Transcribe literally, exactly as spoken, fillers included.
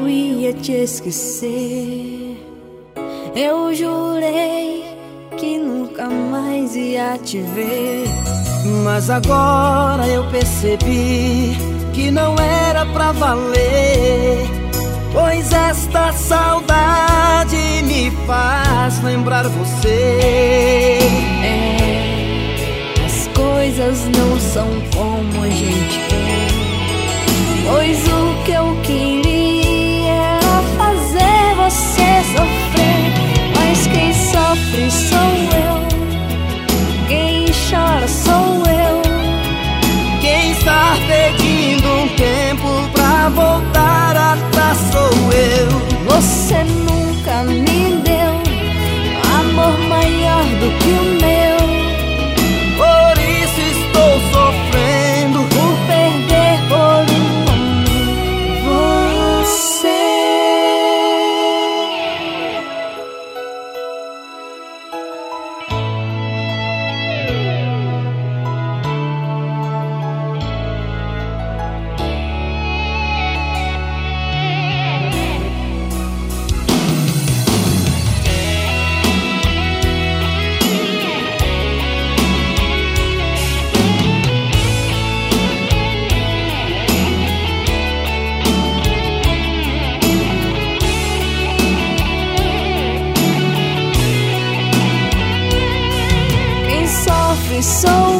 eu ia te esquecer. Eu jurei que nunca mais ia te ver. Mas agora eu percebi que não era pra valer, pois esta saudade me faz lembrar você. É, as coisas não são como a gente quer, pois o que eu queria era fazer você sofrer. Mas quem sofre sou eu, quem chora sou eu. Quem está pedindo um tempo pra voltar atrás sou eu. Você nunca me deu amor maior do que o meu, por isso estou sofrendo por perder por um homem você. Sou